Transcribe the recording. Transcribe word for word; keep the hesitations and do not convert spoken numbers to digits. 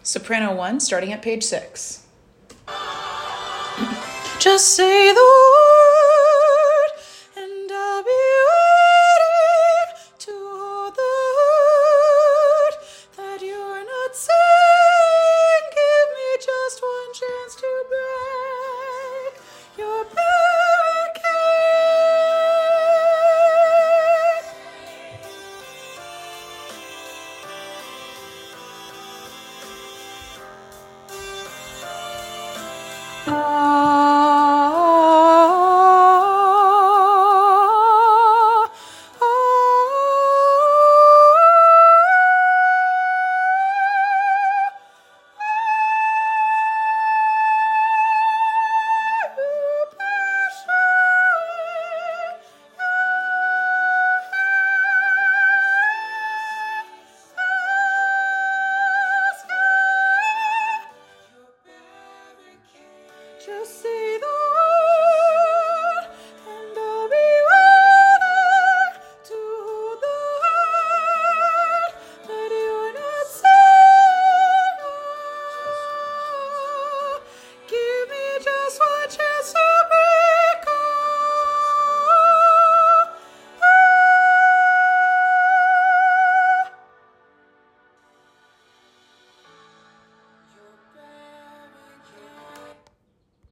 Soprano one, starting at page six. Just say the word, and I'll be waiting to hold the word that you're not saying. Give me just one chance to break your Just say